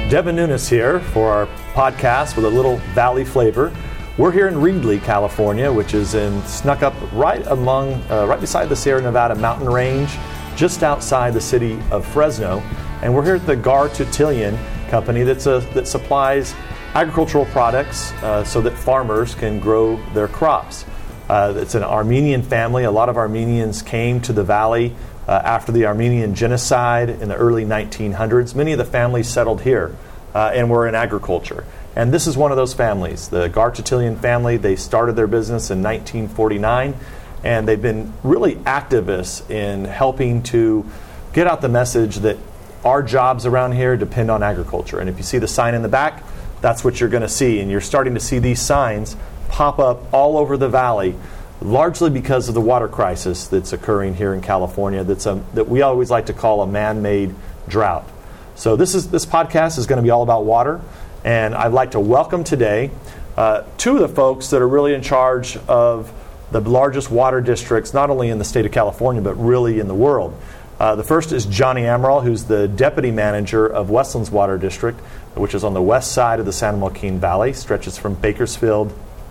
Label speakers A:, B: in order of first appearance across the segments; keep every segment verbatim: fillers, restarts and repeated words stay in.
A: Devin Nunes here for our podcast with a little valley flavor. We're here in Reedley, California, which is in snuck up right among, uh, right beside the Sierra Nevada mountain range, just outside the city of Fresno. And we're here at the Gar Tutilian company that's a, that supplies agricultural products uh, so that farmers can grow their crops. Uh, it's an Armenian family. A lot of Armenians came to the valley uh, after the Armenian genocide in the early nineteen hundreds. Many of the families settled here uh, and were in agriculture. And this is one of those families, the Gar Tutilian family. They started their business in nineteen forty-nine, and they've been really activists in helping to get out the message that our jobs around here depend on agriculture. And if you see the sign in the back, that's what you're going to see. And you're starting to see these signs pop up all over the valley, largely because of the water crisis that's occurring here in California. That's a, that we always like to call a man-made drought. So this is this podcast is going to be all about water, and I'd like to welcome today uh, two of the folks that are really in charge of the largest water districts, not only in the state of California but really in the world. Uh, the first is Johnny Amaral, who's the deputy manager of Westlands Water District, which is on the west side of the San Joaquin Valley, stretches from Bakersfield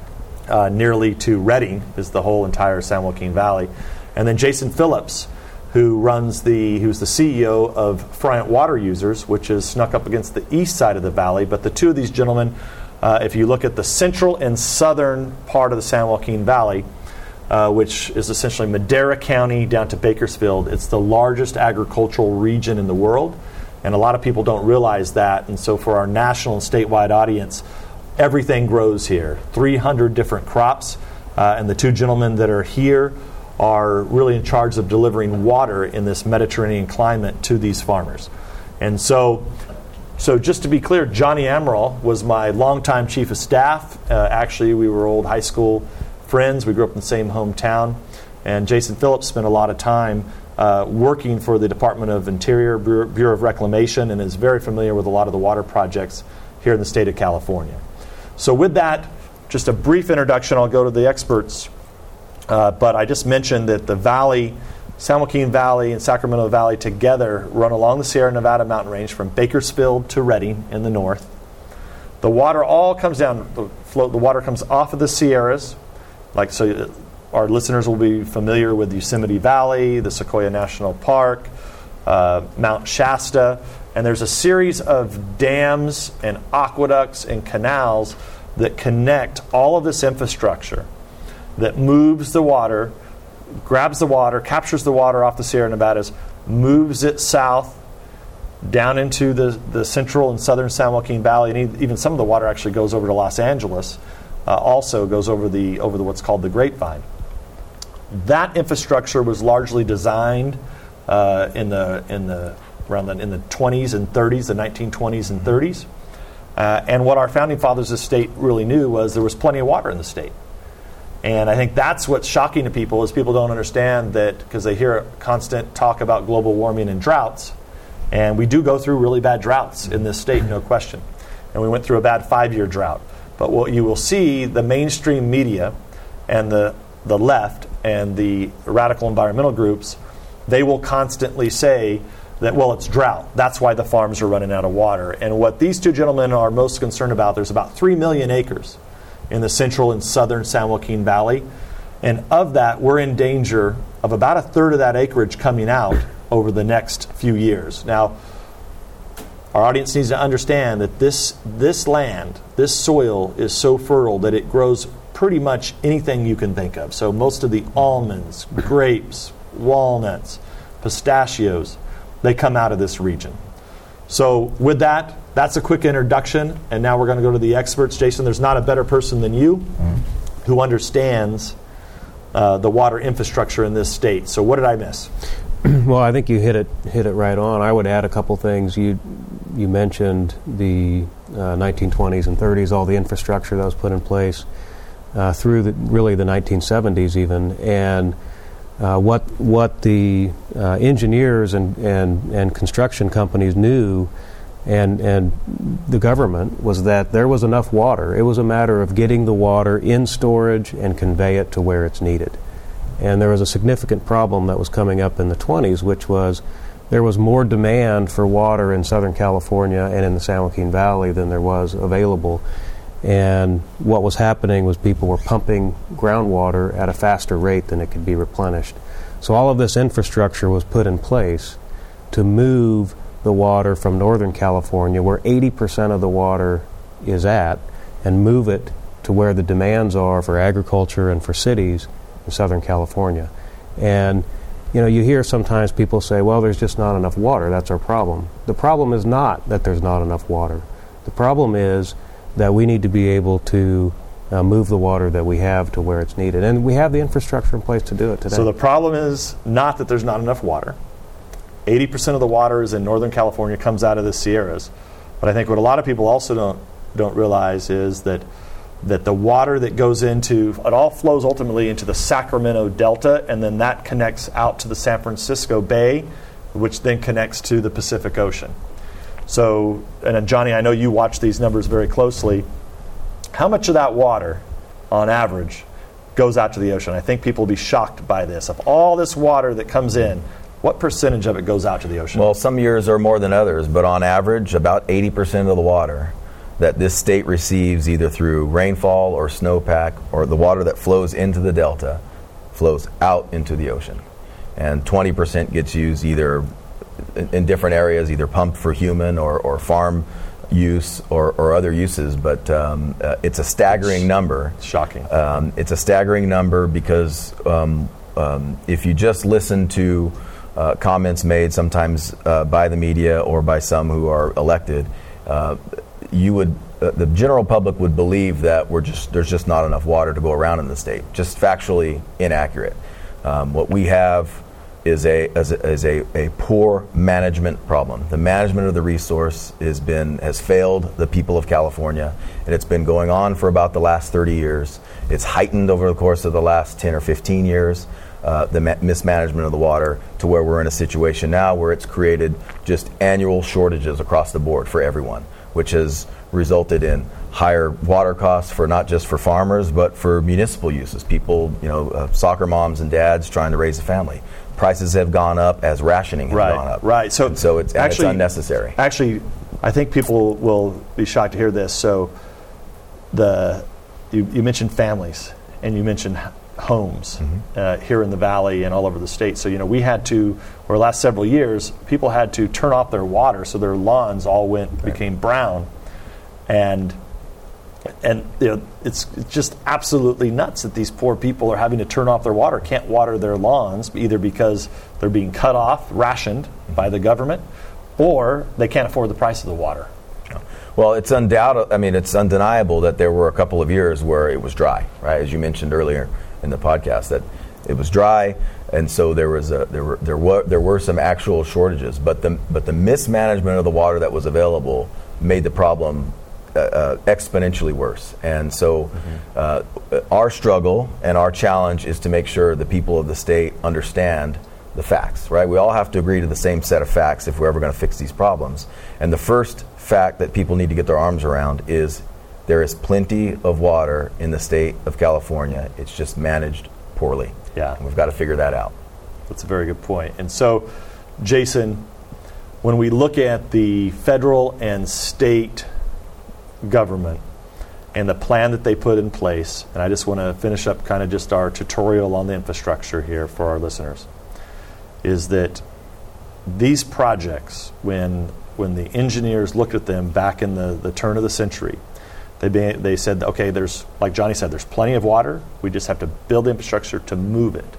A: Uh, nearly to Redding, is the whole entire San Joaquin Valley. And then Jason Phillips, who runs the, who's the C E O of Friant Water Users, which is snuck up against the east side of the valley. But the two of these gentlemen, uh, if you look at the central and southern part of the San Joaquin Valley, uh, which is essentially Madera County down to Bakersfield, it's the largest agricultural region in the world. And a lot of people don't realize that. And so for our national and statewide audience, everything grows here, three hundred different crops, uh, and the two gentlemen that are here are really in charge of delivering water in this Mediterranean climate to these farmers. And so, so just to be clear, Johnny Amaral was my longtime chief of staff. Uh, actually, we were old high school friends. We grew up in the same hometown. And Jason Phillips spent a lot of time uh, working for the Department of Interior, Bureau, Bureau of Reclamation, and is very familiar with a lot of the water projects here in the state of California. So with that, just a brief introduction. I'll go to the experts. Uh, but I just mentioned that the valley, San Joaquin Valley and Sacramento Valley together run along the Sierra Nevada mountain range from Bakersfield to Redding in the north. The water all comes down, the, float, the water comes off of the Sierras. Like so, our listeners will be familiar with Yosemite Valley, the Sequoia National Park, uh, Mount Shasta. And there's a series of dams and aqueducts and canals that connect all of this infrastructure that moves the water, grabs the water, captures the water off the Sierra Nevadas, moves it south down into the, the central and southern San Joaquin Valley, and even some of the water actually goes over to Los Angeles, uh, also goes over the over the what's called the Grapevine. That infrastructure was largely designed uh, in the in the around the, in the twenties and thirties, the nineteen twenties and thirties. Uh, and what our founding fathers of the state really knew was there was plenty of water in the state. And I think that's what's shocking to people is people don't understand that because they hear constant talk about global warming and droughts. And we do go through really bad droughts in this state, no question. And we went through a bad five-year drought. But what you will see, the mainstream media and the, the left and the radical environmental groups, they will constantly say that, well, it's drought. That's why the farms are running out of water. And what these two gentlemen are most concerned about, there's about three million acres in the central and southern San Joaquin Valley. And of that, we're in danger of about a third of that acreage coming out over the next few years. Now, our audience needs to understand that this, this land, this soil is so fertile that it grows pretty much anything you can think of. So most of the almonds, grapes, walnuts, pistachios, they come out of this region. So with that, that's a quick introduction, and now we're going to go to the experts. Jason, there's not a better person than you mm-hmm. who understands uh, the water infrastructure in this state. So what did I miss?
B: Well, I think you hit it hit it right on. I would add a couple things. You you mentioned the uh, nineteen twenties and thirties, all the infrastructure that was put in place uh, through the, really the nineteen seventies even, and Uh, what what the uh, engineers and, and, and construction companies knew and and the government was that there was enough water. It was a matter of getting the water in storage and convey it to where it's needed. And there was a significant problem that was coming up in the twenties, which was there was more demand for water in Southern California and in the San Joaquin Valley than there was available. And what was happening was people were pumping groundwater at a faster rate than it could be replenished. So all of this infrastructure was put in place to move the water from Northern California, where eighty percent of the water is at, and move it to where the demands are for agriculture and for cities in Southern California. And you know, you hear sometimes people say, well, there's just not enough water. That's our problem. The problem is not that there's not enough water. The problem is that we need to be able to uh, move the water that we have to where it's needed. And we have the infrastructure in place to do it today.
A: So the problem is not that there's not enough water. eighty percent of the water is in Northern California, comes out of the Sierras. But I think what a lot of people also don't don't realize is that that the water that goes into, it all flows ultimately into the Sacramento Delta, and then that connects out to the San Francisco Bay, which then connects to the Pacific Ocean. So, and uh, Johnny, I know you watch these numbers very closely. How much of that water, on average, goes out to the ocean? I think people will be shocked by this. Of all this water that comes in, what percentage of it goes out to the ocean?
C: Well, some years are more than others, but on average, about eighty percent of the water that this state receives, either through rainfall or snowpack, or the water that flows into the delta, flows out into the ocean. And twenty percent gets used either in, in different areas, either pumped for human or, or farm use or, or other uses, but um, uh, it's a staggering
A: it's
C: number.
A: Shocking.
C: Um, it's a staggering number because um, um, if you just listen to uh, comments made sometimes uh, by the media or by some who are elected, uh, you would uh, the general public would believe that we're just there's just not enough water to go around in the state. Just factually inaccurate. Um, what we have is a is a, is a a poor management problem. The management of the resource has been has failed the people of California, and it's been going on for about the last thirty years. It's heightened over the course of the last ten or fifteen years. Uh, the ma- mismanagement of the water to where we're in a situation now where it's created just annual shortages across the board for everyone, which has resulted in higher water costs for not just for farmers, but for municipal uses. People, you know, uh, soccer moms and dads trying to raise a family. Prices have gone up as rationing has
A: right,
C: gone up.
A: Right, so,
C: and so it's, and
A: actually,
C: it's unnecessary.
A: Actually, I think people will be shocked to hear this. So the you, you mentioned families, and you mentioned homes mm-hmm. uh, here in the valley and all over the state. So, you know, we had to, over the last several years, people had to turn off their water, so their lawns all went right. became brown. And and you know, it's, it's just absolutely nuts that these poor people are having to turn off their water, can't water their lawns, either because they're being cut off, rationed by the government, or they can't afford the price of the water.
C: Well, it's undoubted. I mean, it's undeniable that there were a couple of years where it was dry, right? As you mentioned earlier in the podcast, that it was dry, and so there was a, there were there were there were some actual shortages. But the but the mismanagement of the water that was available made the problem uh, uh, exponentially worse. And so, mm-hmm. uh, our struggle and our challenge is to make sure the people of the state understand the facts, right? We all have to agree to the same set of facts if we're ever going to fix these problems. And the first fact that people need to get their arms around is there is plenty of water in the state of California. It's just managed poorly.
A: Yeah.
C: And we've got to figure that out.
A: That's a very good point. And so, Jason, when we look at the federal and state government and the plan that they put in place, and I just want to finish up kind of just our tutorial on the infrastructure here for our listeners, is that these projects, when when the engineers looked at them back in the, the turn of the century, they be, they said, okay, there's, like Johnny said, there's plenty of water. We just have to build the infrastructure to move it.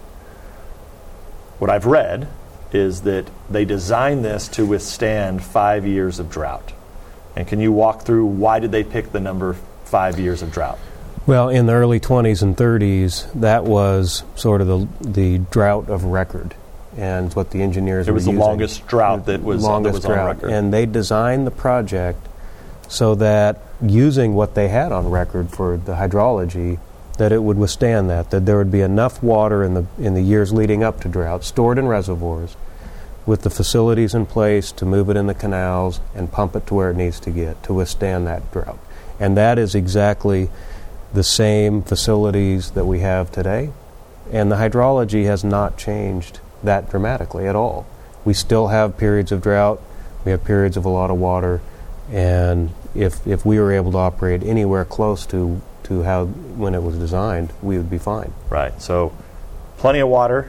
A: What I've read is that they designed this to withstand five years of drought. And can you walk through why did they pick the number five years of drought?
B: Well, in the early twenties and thirties, that was sort of the the drought of record. And what the engineers
A: it was
B: were
A: the
B: using.
A: longest drought that was,
B: longest
A: that was on
B: drought.
A: record.
B: And they designed the project so that using what they had on record for the hydrology, that it would withstand that, that there would be enough water in the in the years leading up to drought, stored in reservoirs, with the facilities in place to move it in the canals and pump it to where it needs to get to withstand that drought. And that is exactly the same facilities that we have today. And the hydrology has not changed that dramatically at all. we still have periods of drought. We have periods of a lot of water, and if if we were able to operate anywhere close to to how when it was designed, we would be fine.
A: Right. So, plenty of water,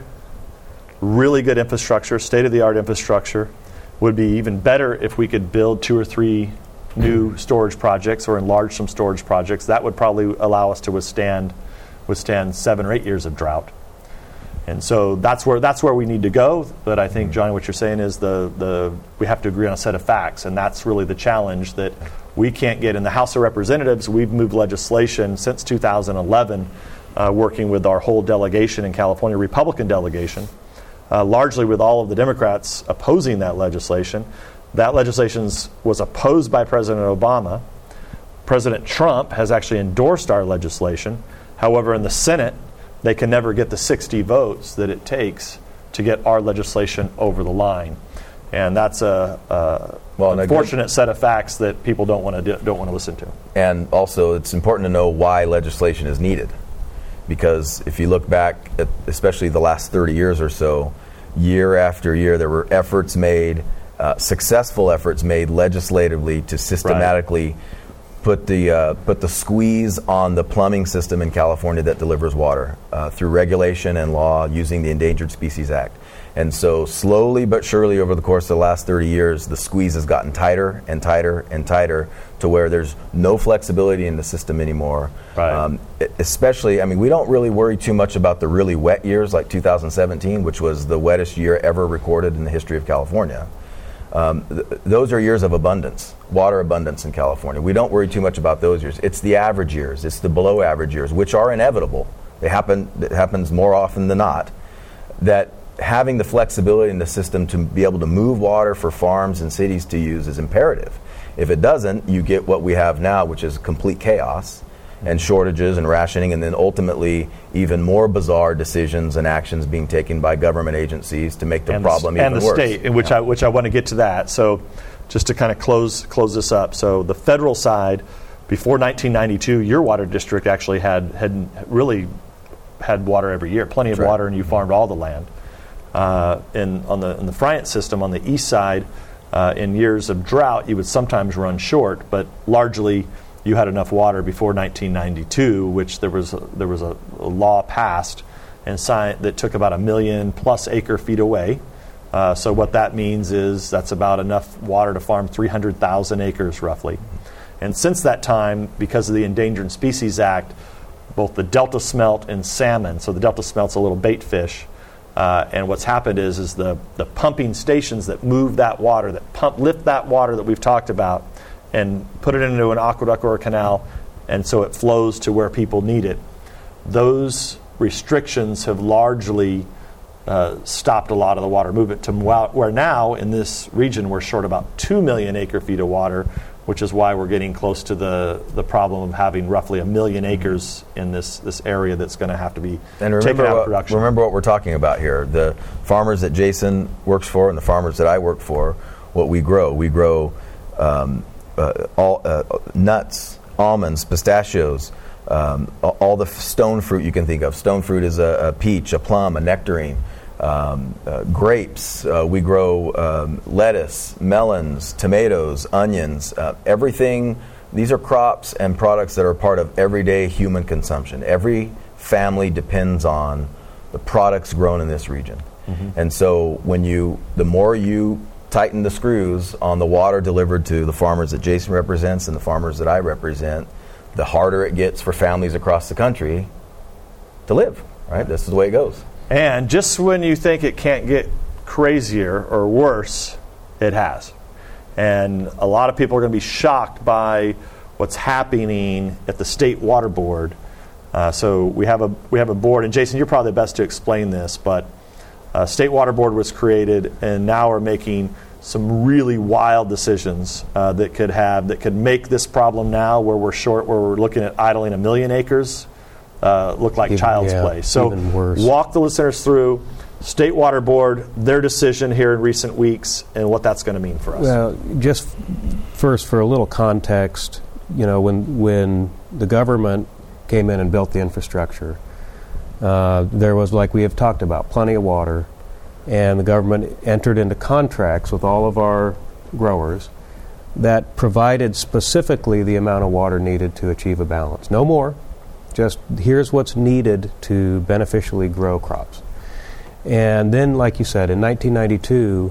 A: really good infrastructure, state-of-the-art infrastructure. Would be even better if we could build two or three new storage projects or enlarge some storage projects. That would probably allow us to withstand withstand seven or eight years of drought. And so that's where that's where we need to go. But I think, Johnny, what you're saying is the the we have to agree on a set of facts, and that's really the challenge that we can't get in the House of Representatives. We've moved legislation since two thousand eleven, uh, working with our whole delegation in California, Republican delegation. Uh, largely with all of the Democrats opposing that legislation. That legislation was opposed by President Obama. President Trump has actually endorsed our legislation. However, in the Senate, they can never get the sixty votes that it takes to get our legislation over the line. And that's a, a well, unfortunate set of facts that people don't want to do, don't want to listen to.
C: And also, it's important to know why legislation is needed. Because if you look back at especially the last thirty years or so, year after year, there were efforts made, uh, successful efforts made legislatively to systematically right. put the uh, put the squeeze on the plumbing system in California that delivers water uh, through regulation and law using the Endangered Species Act. And so slowly but surely over the course of the last thirty years, the squeeze has gotten tighter and tighter and tighter to where there's no flexibility in the system anymore.
A: Right. Um,
C: especially, I mean, we don't really worry too much about the really wet years like two thousand seventeen, which was the wettest year ever recorded in the history of California. Um, th- those are years of abundance, water abundance in California. We don't worry too much about those years. It's the average years, it's the below average years, which are inevitable. They happen, it happens more often than not. That having the flexibility in the system to be able to move water for farms and cities to use is imperative. If it doesn't, you get what we have now, which is complete chaos and shortages and rationing, and then ultimately even more bizarre decisions and actions being taken by government agencies to make the
A: and
C: problem
A: the,
C: even
A: and the
C: worse.
A: State, in which
C: yeah.
A: I which I want to get to that. So, just to kind of close close this up. So, the federal side, before nineteen ninety-two, your water district actually had had really had water every year, plenty of
C: That's right.
A: water, and you farmed all the land. Uh, in on the in the Friant system on the east side, uh, in years of drought, you would sometimes run short, but largely you had enough water before nineteen ninety-two, which there was a, there was a, a law passed and signed that took about a million plus acre feet away. Uh, so what that means is that's about enough water to farm three hundred thousand acres roughly. And since that time, because of the Endangered Species Act, both the Delta smelt and salmon, so the Delta smelt's a little bait fish. Uh, and what's happened is, is the, the pumping stations that move that water, that pump, lift that water that we've talked about and put it into an aqueduct or a canal, and so it flows to where people need it. Those restrictions have largely uh, stopped a lot of the water movement to where now in this region we're short about two million acre feet of water, which is why we're getting close to the, the problem of having roughly a million acres in this, this area that's going to have to be
C: and
A: taken out
C: what,
A: of production.
C: Remember what we're talking about here. The farmers that Jason works for and the farmers that I work for, what we grow. We grow um, uh, all uh, nuts, almonds, pistachios, um, all the f- stone fruit you can think of. Stone fruit is a, a peach, a plum, a nectarine. Um, uh, grapes, uh, we grow um, lettuce, melons, tomatoes, onions, uh, everything. These are crops and products that are part of everyday human consumption. Every family depends on the products grown in this region. Mm-hmm. And so when you, the more you tighten the screws on the water delivered to the farmers that Jason represents and the farmers that I represent, the harder it gets for families across the country to live, right? This is the way it goes.
A: And just when you think it can't get crazier or worse, it has. And a lot of people are going to be shocked by what's happening at the State Water Board. Uh, so we have a we have a board, and Jason, you're probably the best to explain this, but uh, State Water Board was created, and now we're making some really wild decisions uh, that could have that could make this problem now, where we're short, where we're looking at idling a million acres. Uh, look like
B: even,
A: child's
B: yeah,
A: play. So
B: worse.
A: Walk the listeners through State Water Board, their decision here in recent weeks, and what that's going to mean for us.
B: Well, just first for a little context, you know, when when the government came in and built the infrastructure, uh, there was, like we have talked about, plenty of water. and the government entered into contracts with all of our growers that provided specifically the amount of water needed to achieve a balance. No more. Just here's what's needed to beneficially grow crops. And then, like you said, in nineteen ninety-two,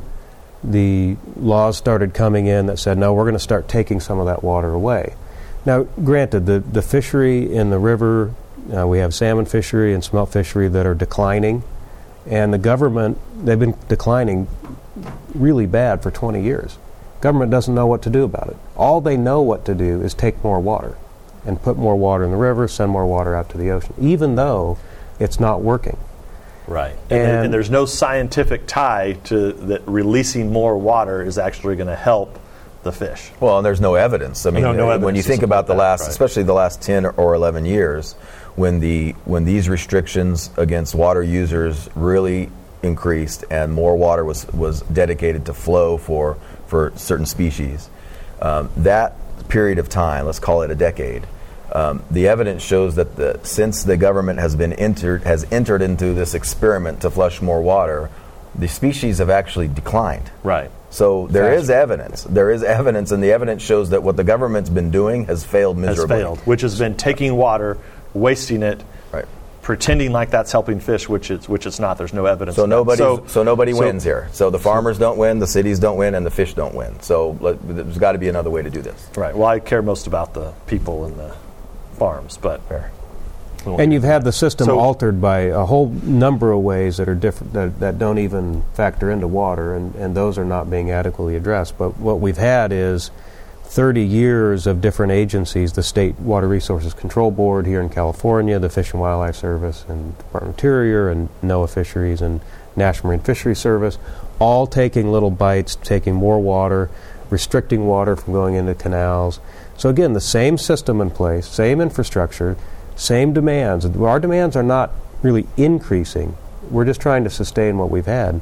B: the laws started coming in that said, no, we're going to start taking some of that water away. Now, granted, the, the fishery in the river, uh, we have salmon fishery and smelt fishery that are declining, and the government, they've been declining really bad for twenty years. Government doesn't know what to do about it. All they know what to do is take more water and put more water in the river, send more water out to the ocean, even though it's not working.
A: Right. And, and, and there's no scientific tie to that releasing more water is actually going to help the fish.
C: Well, and there's no evidence. I mean,
A: no, no
C: uh, when you think about the
A: that,
C: last,
A: right.
C: especially the last ten or eleven years, when the when these restrictions against water users really increased and more water was, was dedicated to flow for, for certain species, um, that period of time, let's call it a decade, Um, the evidence shows that the, since the government has been entered has entered into this experiment to flush more water, the species have actually declined.
A: Right.
C: So there
A: Faster.
C: is evidence. There is evidence, and the evidence shows that what the government's been doing has failed miserably.
A: Has failed, which has been taking water, wasting it,
C: right.
A: pretending like that's helping fish, which it's which it's not. There's no evidence.
C: So
A: of that.
C: nobody,
A: so,
C: so nobody
A: so,
C: wins here. So the farmers don't win, the cities don't win, and the fish don't win. So let, there's got to be another way to do this.
A: Right. Well, I care most about the people and the farms, but
C: fair.
B: And you've had the system
A: so,
B: altered by a whole number of ways that are different, that, that don't even factor into water, and, and those are not being adequately addressed. But what we've had is thirty years of different agencies, the State Water Resources Control Board here in California, the Fish and Wildlife Service, and Department of Interior, and NOAA Fisheries, and National Marine Fisheries Service, all taking little bites, taking more water, restricting water from going into canals. So again, the same system in place, same infrastructure, same demands. Our demands are not really increasing. We're just trying to sustain what we've had.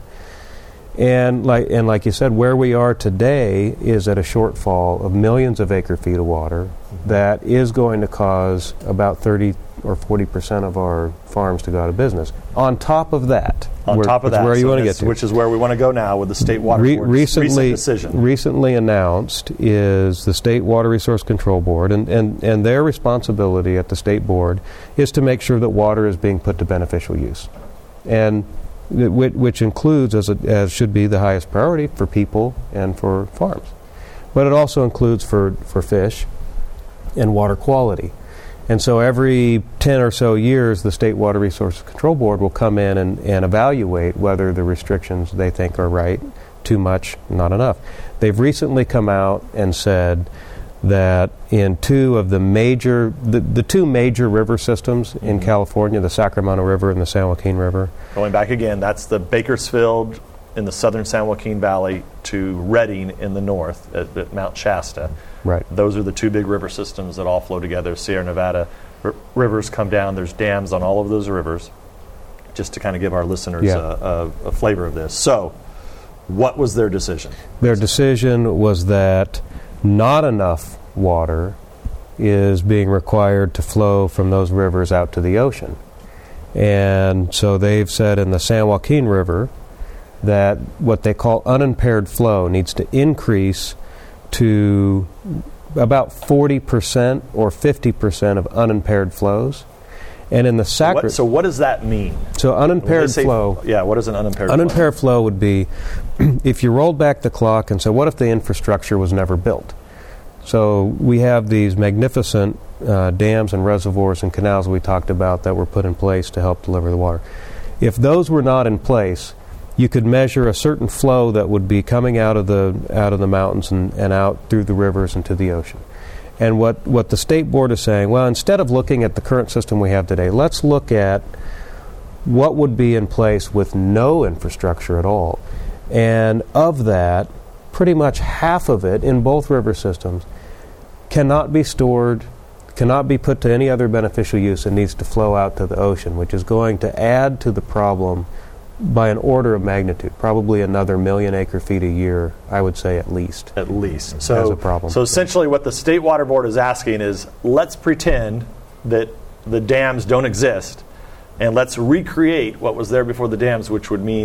B: And like and like you said, where we are today is at a shortfall of millions of acre feet of water that is going to cause about thirty or forty percent of our farms to go out of business. On top of that,
A: on
B: where,
A: top of that,
B: where you
A: so
B: want to
A: this,
B: get to,
A: which is where we want to go now with the State Water
B: Re-
A: Board's
B: recently,
A: recent decision.
B: Recently announced is the State Water Resource Control Board, and, and, and their responsibility at the State Board is to make sure that water is being put to beneficial use, and th- which, which includes, as, a, as should be the highest priority, for people and for farms. But it also includes for, for fish and water quality. And so every ten or so years, the State Water Resources Control Board will come in and, and evaluate whether the restrictions they think are right, too much, not enough. They've recently come out and said that in two of the major, the, the two major river systems mm-hmm. in California, the Sacramento River and the San Joaquin River.
A: Going back again, that's the Bakersfield in the southern San Joaquin Valley to Redding in the north at, at Mount Shasta.
B: Right.
A: Those are the two big river systems that all flow together. Sierra Nevada r- rivers come down. There's dams on all of those rivers, just to kind of give our listeners
B: yeah.
A: a, a, a flavor of this. So, what was their decision?
B: Their decision was that not enough water is being required to flow from those rivers out to the ocean. And so they've said in the San Joaquin River that what they call unimpaired flow needs to increase to about forty percent or fifty percent of unimpaired flows. And in the Sacramento...
A: So, so what does that mean?
B: So unimpaired
A: say,
B: flow...
A: Yeah, what is an unimpaired flow?
B: Unimpaired flow would be if you rolled back the clock and said, what if the infrastructure was never built? So we have these magnificent uh, dams and reservoirs and canals we talked about that were put in place to help deliver the water. If those were not in place, you could measure a certain flow that would be coming out of the out of the mountains and, and out through the rivers into the ocean. And what, what the State Board is saying, well, instead of looking at the current system we have today, let's look at what would be in place with no infrastructure at all. And of that, pretty much half of it in both river systems cannot be stored, cannot be put to any other beneficial use, and needs to flow out to the ocean, which is going to add to the problem by an order of magnitude, probably another million acre feet a year, I would say at least.
A: At least. So,
B: as a problem.
A: So essentially what the State Water Board is asking is, let's pretend that the dams don't exist, and let's recreate what was there before the dams, which would mean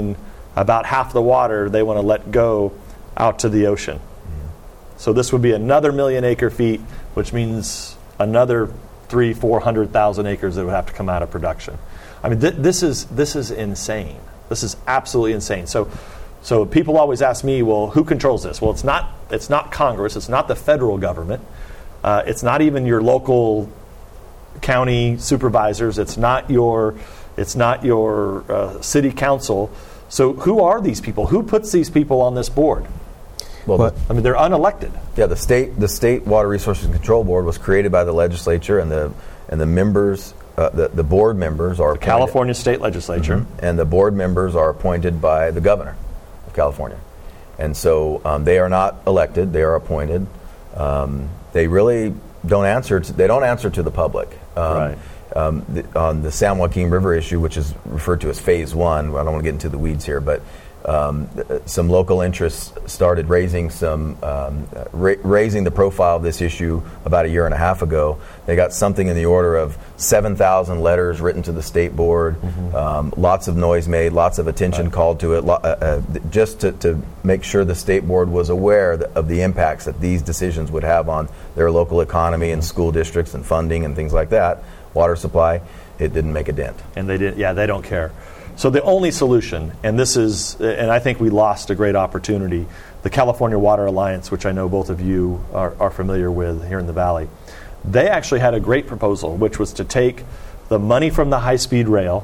A: about half the water they want to let go out to the ocean. Mm-hmm. So this would be another million acre feet, which means another three, four hundred thousand acres that would have to come out of production. I mean, th- this is this is insane. This is absolutely insane. So, so people always ask me, well, who controls this? Well, it's not it's not Congress. It's not the federal government. Uh, it's not even your local county supervisors. It's not your it's not your uh, city council. So, who are these people? Who puts these people on this board?
C: Well,
A: but, I mean, they're unelected.
C: Yeah, the state the state Water Resources Control Board was created by the legislature, and the and the members, uh, the the board members are
A: the California State Legislature,
C: mm-hmm. and the board members are appointed by the governor of California, and so um, they are not elected; they are appointed. Um, they really don't answer. To, they don't answer to the public. Um,
A: right.
C: Um, the, on the San Joaquin River issue, which is referred to as Phase One, I don't want to get into the weeds here, but. Um, some local interests started raising some um, ra- raising the profile of this issue about a year and a half ago. They got something in the order of seven thousand letters written to the state board, mm-hmm. um, lots of noise made, lots of attention right. called to it, lo- uh, uh, just to, to make sure the state board was aware th- of the impacts that these decisions would have on their local economy and school districts and funding and things like that. Water supply, it didn't make a dent.
A: And they did, yeah, they don't care. So the only solution, and this is, and I think we lost a great opportunity, the California Water Alliance, which I know both of you are, are familiar with here in the Valley, they actually had a great proposal, which was to take the money from the high-speed rail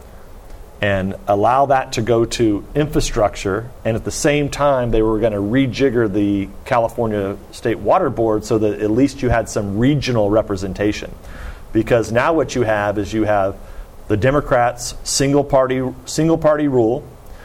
A: and allow that to go to infrastructure, and at the same time they were going to rejigger the California State Water Board so that at least you had some regional representation. Because now what you have is you have the Democrats' single party single party rule.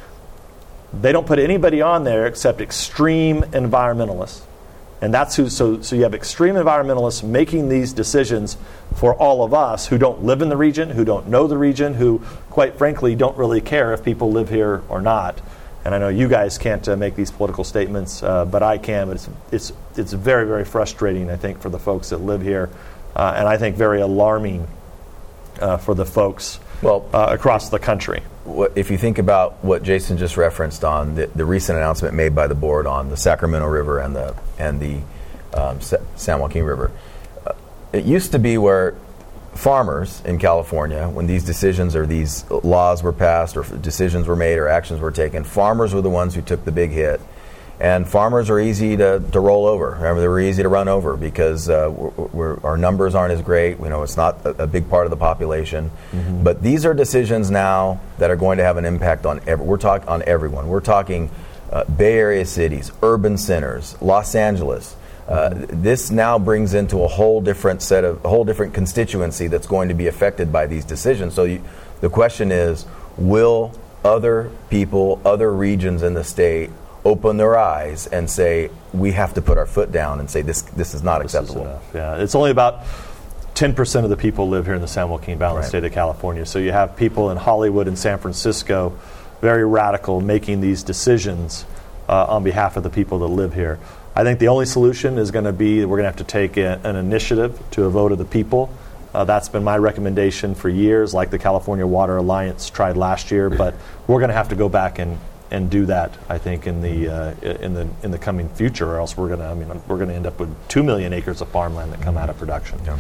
A: They don't put anybody on there except extreme environmentalists. And that's who so so you have extreme environmentalists making these decisions for all of us who don't live in the region, who don't know the region, who quite frankly don't really care if people live here or not. And I know you guys can't uh, make these political statements, uh, but I can. But it's it's it's very, very frustrating, I think, for the folks that live here, uh, and I think very alarming Uh, for the folks
C: well,
A: uh, across the country.
C: If you think about what Jason just referenced on the, the recent announcement made by the board on the Sacramento River and the and the um, Sa- San Joaquin River, uh, it used to be where farmers in California, when these decisions or these laws were passed or decisions were made or actions were taken, farmers were the ones who took the big hit. And farmers are easy to, to roll over. Remember, they're easy to run over because uh, we're, we're, our numbers aren't as great. You know, it's not a, a big part of the population. Mm-hmm. But these are decisions now that are going to have an impact on every, we're talking on everyone. We're talking uh, Bay Area cities, urban centers, Los Angeles. Uh, this now brings into a whole different set of a whole different constituency that's going to be affected by these decisions. So you, the question is, will other people, other regions in the state open their eyes and say, we have to put our foot down and say this this is not
A: this
C: acceptable.
A: Is enough. Yeah, it's only about ten percent of the people live here in the San Joaquin Valley,
C: right.
A: state of California. So you have people in Hollywood and San Francisco, very radical, making these decisions uh, on behalf of the people that live here. I think the only solution is going to be we're going to have to take a, an initiative to a vote of the people. Uh, that's been my recommendation for years, like the California Water Alliance tried last year, but we're going to have to go back and and do that, I think, in the uh, in the in the coming future, or else we're gonna I mean we're gonna end up with two million acres of farmland that come out of production.
C: Yeah.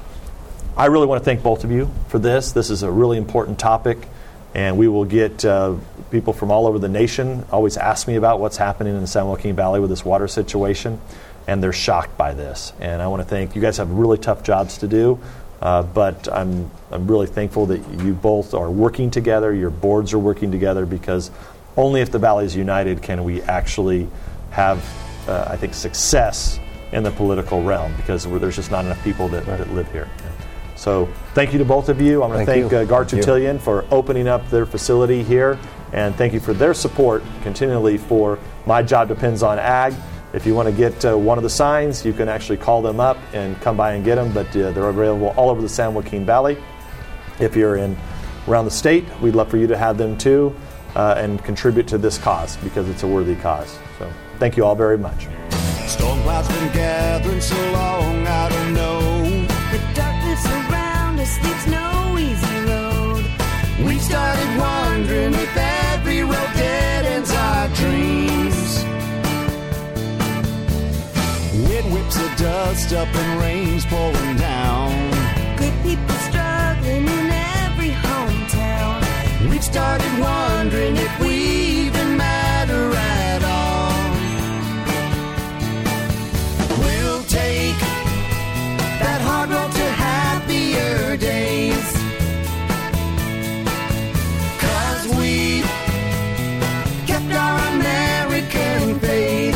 A: I really want to thank both of you for this. This is a really important topic, and we will get uh, people from all over the nation always ask me about what's happening in the San Joaquin Valley with this water situation, and they're shocked by this. And I want to thank you guys. Have really tough jobs to do, uh, but I'm I'm really thankful that you both are working together. Your boards are working together because only if the Valley is united can we actually have, uh, I think, success in the political realm, because there's just not enough people that, that live here. So thank you to both of you. I'm going to thank, thank uh, Gar-Tutilian for opening up their facility here, and thank you for their support continually for My Job Depends on Ag. If you want to get uh, one of the signs, you can actually call them up and come by and get them, but uh, they're available all over the San Joaquin Valley. If you're in around the state, we'd love for you to have them too. Uh, and contribute to this cause, because it's a worthy cause. So thank you all very much.
D: Storm clouds been gathering so long, I don't know.
E: The darkness around us leaves no easy road.
D: We started wondering if every road did whips the dust up and rain's pouring down.
E: Good people struggling in every hometown.
D: We've started wondering if we even matter at all. We'll take that hard road to happier days, 'cause we kept our American faith.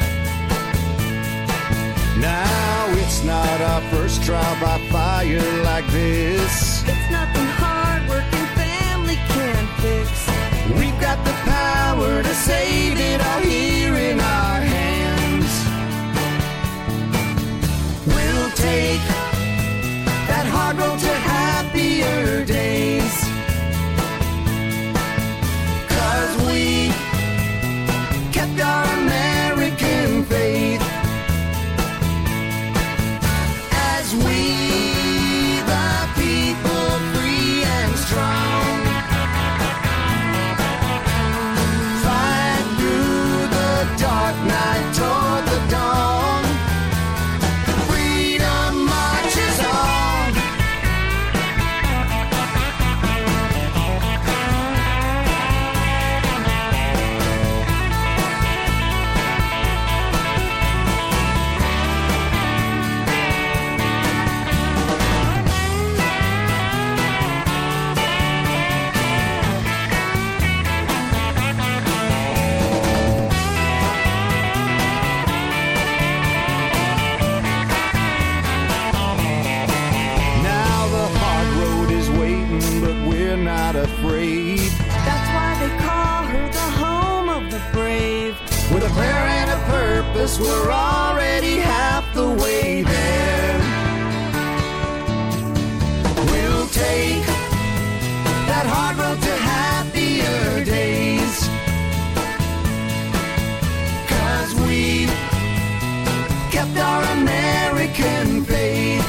D: Now it's not our first trial by fire like this.
E: It's nothing hard working family can fix.
D: We've got the power to save it all here in our hands. We'll take that hard road to happier days, 'cause we kept our American faith. As we, the people, free and strong, fight through the dark night toward the dawn. Freedom marches on. Now the hard road is waiting, but we're not afraid.
E: That's why they call her the home of the brave.
D: With a prayer and a purpose, we're already half the way there. We'll take that hard road to happier days, 'cause we kept our American faith.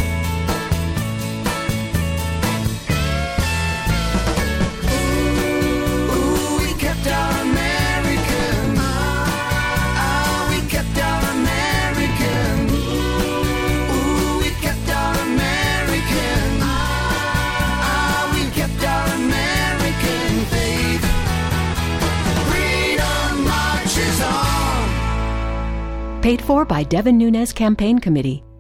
D: Ooh, we kept our American. Ah, we kept our American. Ooh, we kept our American. Ah, we kept our American faith. Freedom marches on.
F: Paid for by Devin Nunes Campaign Committee.